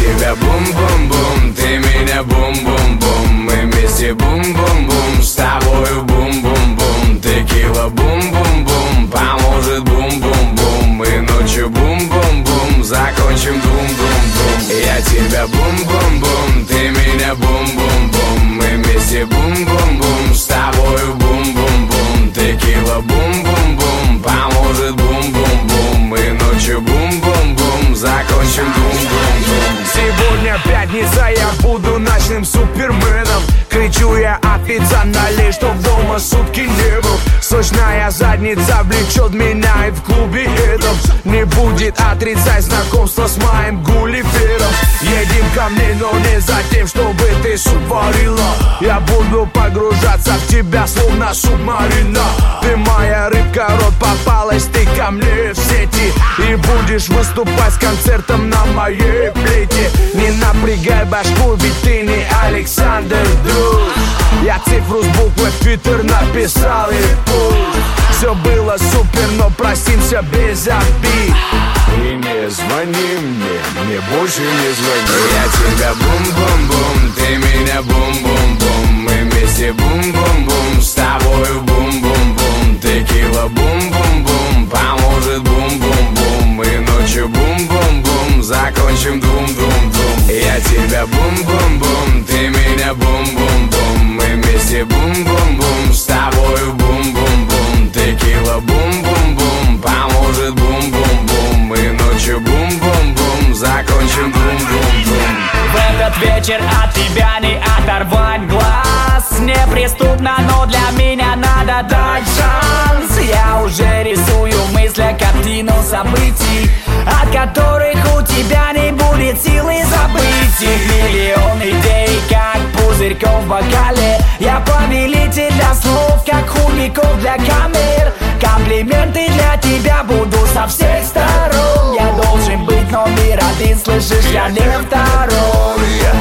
тебя бум-бум-бум, ты меня бум-бум-бум. Мы вместе бум-бум-бум, с тобою бум-бум-бум. Текила бум-бум-бум, поможет бум-бум-бум. И ночью бум-бум-бум, закончим бум-бум-бум. Я тебя бум-бум-бум, ты меня бум-бум-бум. Мы вместе бум-бум-бум, с тобою бум-бум-бум. Текила бум-бум-бум, поможет бум-бум-бум. И ночью бум-бум-бум, закончим бум-бум-бум. Сегодня пятница, я буду ночным суперменом. Кричу я официально, чтоб дома сутки не был. Сочная задница влечет меня и в клубе этом не будет отрицать знакомство с моим гулливером. Едем ко мне, но не за тем, чтобы ты суп варила. Я буду погружаться в тебя, словно субмарина. Ты моя рыбка, рот попалась, ты ко мне в сети. И будешь выступать с концертом на моей плите. Не напрягай башку, ведь ты не Александр Друг. Я цифру с буквы в Твиттер написал и пусть все было супер, но простимся без обид. И не звони мне больше не звони. Я тебя бум-бум-бум, ты меня бум-бум-бум. Мы вместе бум-бум-бум, с тобою бум-бум-бум. Текила бум-бум-бум, поможет бум-бум-бум. И ночью бум-бум-бум, закончим дум-дум-дум. Я тебя бум-бум-бум, ты меня бум-бум-бум. Мы вместе бум-бум-бум, с тобою бум-бум-бум. Текила бум-бум-бум, поможет бум-бум-бум. И ночью бум-бум-бум, закончим бум-бум-бум. В этот вечер от тебя не оторвать глаз. Неприступно, но для меня надо дать шанс. Я уже рисую в мыслях картину событий, от которых у тебя не будет силы забыть их. Миллион идей, как пузырьков в бокале. Я повелитель для слов, как хуликов для камер. Комплименты для тебя буду со всех сторон. Я должен быть номер один, слышишь, я не второй.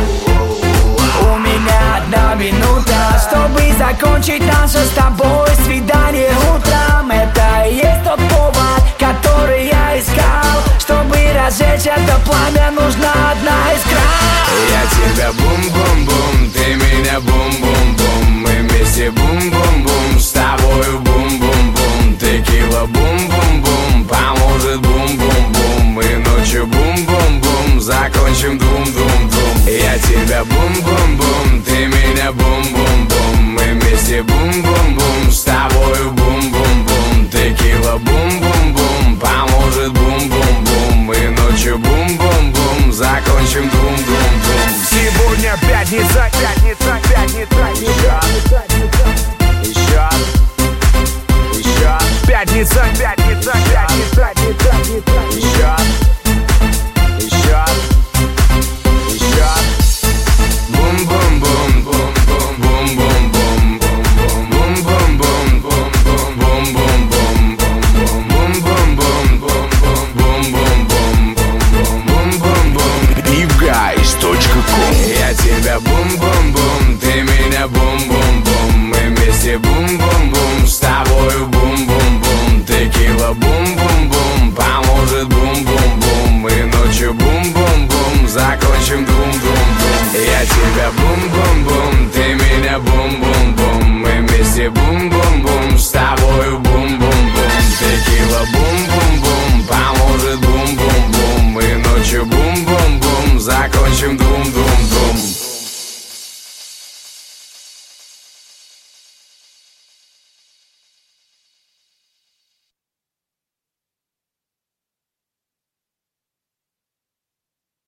У меня 1 минута, чтобы закончить наше с тобой свидание утром. Это и есть тот повод, который я искал. Чтобы разжечь это пламя, нужна одна искра. Я тебя бум-бум-бум, ты меня бум-бум-бум. Мы вместе бум-бум-бум, с тобою бум-бум-бум. Текила бум-бум-бум, поможет бум-бум-бум. И ночью бум-бум-бум, закончим дум-дум-дум. Я тебя бум-бум-бум, ты меня бум-бум-бум. Мы вместе бум-бум-бум, с тобою бум-бум-бум. Текила бум-бум-бум, поможет бум-бум-бум. И ночью бум-бум-бум, закончим дум-дум-дум. Сегодня пятница, пятница, пятница. Еще Пятница, пятница, пятница, пятница. Еще бум-бум-бум, бум-бум, бум-бум-бум, бум-бум, бум-бум, бум-бум, бум-бум, бум-бум, бум-бум, бум-бум, DeepGuys.com. Я тебя бум-бум-бум, ты меня бум-бум-бум. Мы вместе бум-бум-бум, с тобою бум-бум-бум. Текила бум-бум-бум, поможет бум-бум-бум. И ночью бум-бум-бум, закончим дум-дум-дум. Я тебя бум-бум-бум, ты меня бум-бум-бум. Мы вместе бум-бум-бум.